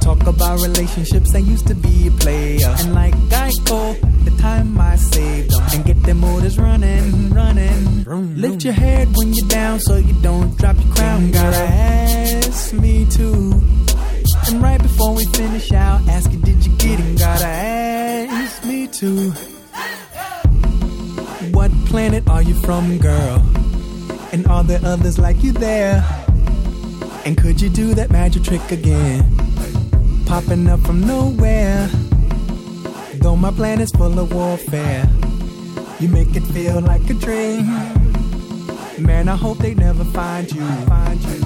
Talk about relationships, I used to be a player. And like Geico, the time I saved them. And get them motors running, running. Lift your head when you're down so you don't drop your crown. Gotta ask me too. And right before we finish, I'll ask you, did you get it? Gotta ask me too. What planet are you from, girl? And are there others like you there? And could you do that magic trick again? Popping up from nowhere. Though my planet's full of warfare, you make it feel like a dream. Man, I hope they never find you.